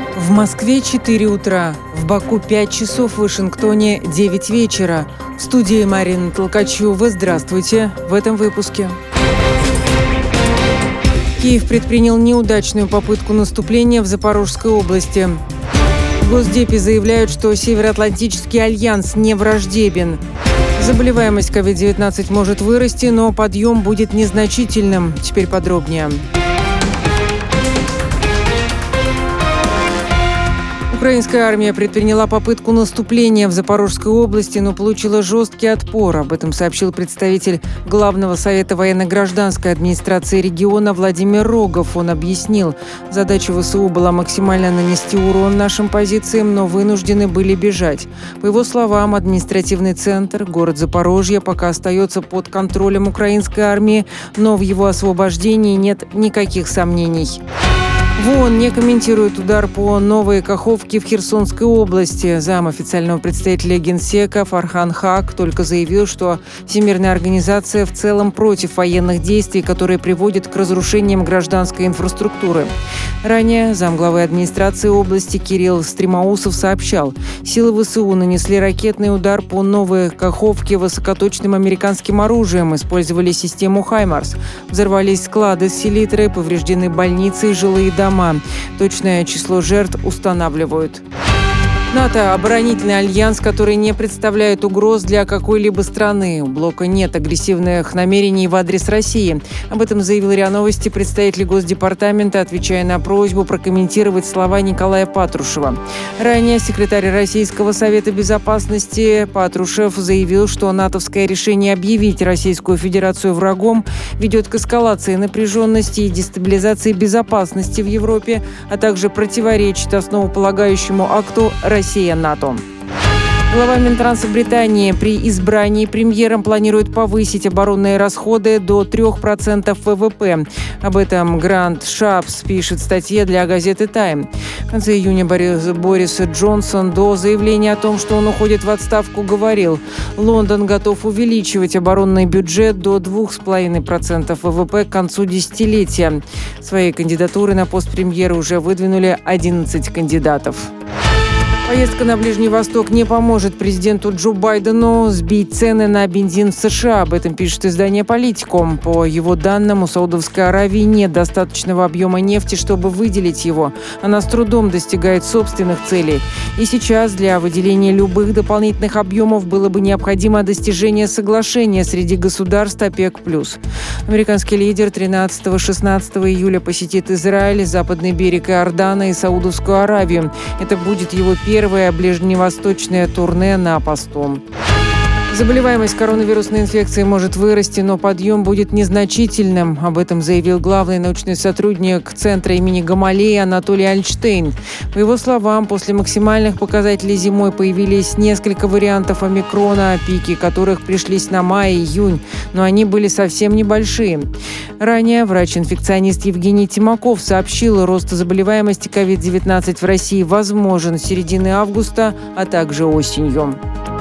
В Москве 4 утра, в Баку 5 часов, в Вашингтоне 9 вечера. В студии Марина Толкачева. Здравствуйте. В этом выпуске. Киев предпринял неудачную попытку наступления в Запорожской области. В Госдепе заявляют, что Североатлантический альянс не враждебен. Заболеваемость COVID-19 может вырасти, но подъем будет незначительным. Теперь подробнее. Украинская армия предприняла попытку наступления в Запорожской области, но получила жесткий отпор. Об этом сообщил представитель Главного совета военно-гражданской администрации региона Владимир Рогов. Он объяснил, задача ВСУ была максимально нанести урон нашим позициям, но вынуждены были бежать. По его словам, административный центр, город Запорожье, пока остается под контролем украинской армии, но в его освобождении нет никаких сомнений. В ООН не комментирует удар по Новой Каховке в Херсонской области. Зам официального представителя Генсека Фархан Хак только заявил, что Всемирная организация в целом против военных действий, которые приводят к разрушениям гражданской инфраструктуры. Ранее замглавы администрации области Кирилл Стремоусов сообщал, силы ВСУ нанесли ракетный удар по Новой Каховке высокоточным американским оружием, использовали систему «Хаймарс». Взорвались склады с селитрой, повреждены больницы и жилые дома. Точное число жертв устанавливают. НАТО – оборонительный альянс, который не представляет угроз для какой-либо страны. У блока нет агрессивных намерений в адрес России. Об этом заявил РИА Новости представитель Госдепартамента, отвечая на просьбу прокомментировать слова Николая Патрушева. Ранее секретарь Российского совета безопасности Патрушев заявил, что натовское решение объявить Российскую Федерацию врагом ведет к эскалации напряженности и дестабилизации безопасности в Европе, а также противоречит основополагающему акту Россия-НАТО. Глава Минтранса Британии при избрании премьером планирует повысить оборонные расходы до 3% ВВП. Об этом Грант Шапс пишет в статье для газеты «Тайм». В конце июня Борис Джонсон до заявления о том, что он уходит в отставку, говорил, Лондон готов увеличивать оборонный бюджет до 2,5% ВВП к концу десятилетия. Свои кандидатуры на пост премьера уже выдвинули 11 кандидатов. Поездка на Ближний Восток не поможет президенту Джо Байдену сбить цены на бензин в США. Об этом пишет издание «Политикум». По его данным, у Саудовской Аравии нет достаточного объема нефти, чтобы выделить его. Она с трудом достигает собственных целей. И сейчас для выделения любых дополнительных объемов было бы необходимо достижение соглашения среди государств ОПЕК+. Американский лидер 13-16 июля посетит Израиль, Западный берег Иордана и Саудовскую Аравию. Это будет его первое ближневосточное турне на посту. Заболеваемость коронавирусной инфекцией может вырасти, но подъем будет незначительным. Об этом заявил главный научный сотрудник Центра имени Гамалеи Анатолий Альштейн. По его словам, после максимальных показателей зимой появились несколько вариантов омикрона, пики которых пришлись на май и июнь, но они были совсем небольшие. Ранее врач-инфекционист Евгений Тимаков сообщил, рост заболеваемости COVID-19 в России возможен с середины августа, а также осенью.